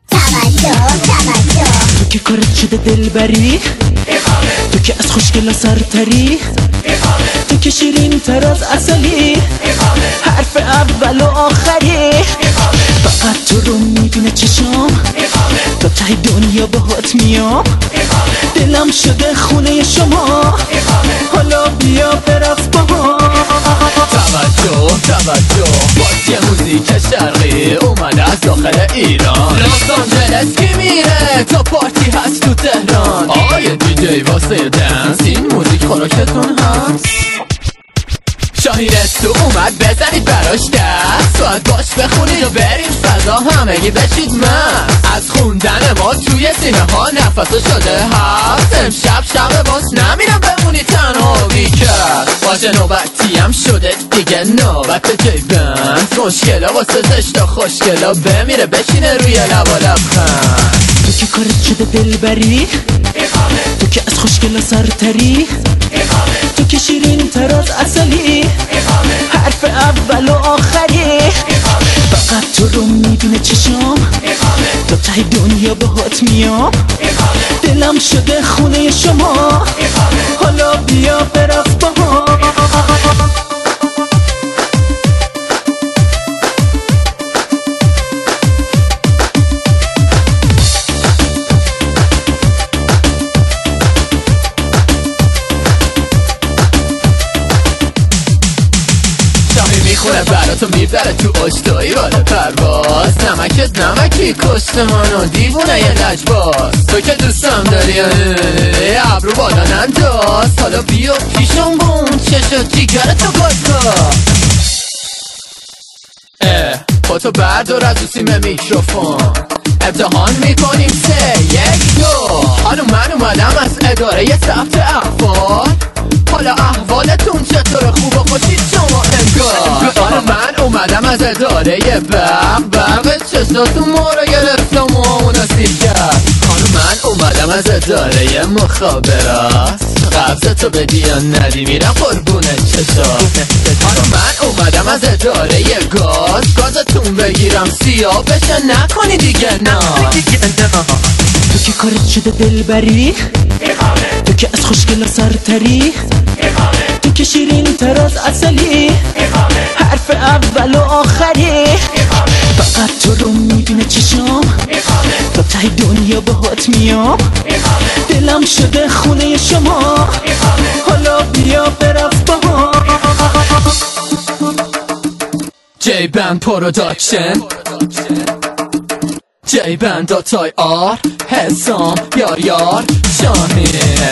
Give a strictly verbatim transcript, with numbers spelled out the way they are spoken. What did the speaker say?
تو که کارت شده دلبری، تو که از خوشگلا سرتری، تو که شیرین تر از عسلی، حرف اول و آخری، فقط تو رو میبینه چشام، تا ته دنیا باهات میام، دلم شده خونه شما، حالا بیا برقص باهام. توجه توجه بازی موزیک شرقی اومده از داخل ایران، لس آنجلس کی میره تا پارتی هست تو تهران، آقای دیجی واسه دنس این موزیک خوراکتون هست. شاهینستو اومد بزنید براش دست، باید باش بخونید و بریم فضا همگی بشید من، از خوندن ما توی سینه ها نفسا شده هست، امشب شب باز نمیرم بمونی تنها بیکر، باشه نوبتی هم شده دیگه نوبت جیبند، مشکلا واسه زشتا خوشگلا بمیره بشینه روی لبا لبخند. تو که کارت شده دلبری، تو که از خوشگلا سرتری، تو که شیرین تر از عسلی، حرف اول و آخری، فقط تو رو میبینه چشام، تا ته دنیا باهات میام، دلم شده خونه شما، حالا بیا برقص باهام. میخونه براتو میبره تو اشتایی بالا پرواز، نمکت نمکی کشت منو دیوونه یه لجباز، تو که دوستم داری ابرو بالا ننداز، حالا بیا پیشم بون چشت جیگرتو گذار، اه خودتو بردار از سیم میکروفون، امتحان میکنیم سه یک دو، حالا من اومدم از اداره یه ثبت احوال، حالا احوالتون چطور خوب و خوشید شما انگار، حالا من اومدم از اداره یه برق، برق چشتاتون ما رو گرفتم و اون اسیر کرد، حالا من اومدم از اداره یه مخابرات، قبضتو بدی یا ندی میرم قربونه چشات، حالا من اومدم از اداره یه گاز، گازتون بگیرم سیاه بشه نکنی دیگه نه. تو که کارت شده دلبری، تو که از خوشگلا سرتری، تو که شیرین تر از عسلی، حرف اول و آخری، فقط تو رو میبینه چشام، تا ته دنیا باهات میام، دلم شده خونه شما، حالا بیا برقص باهام. جی بند پروداکشن، جی بند داتای آر، حسام یار یار شاهین.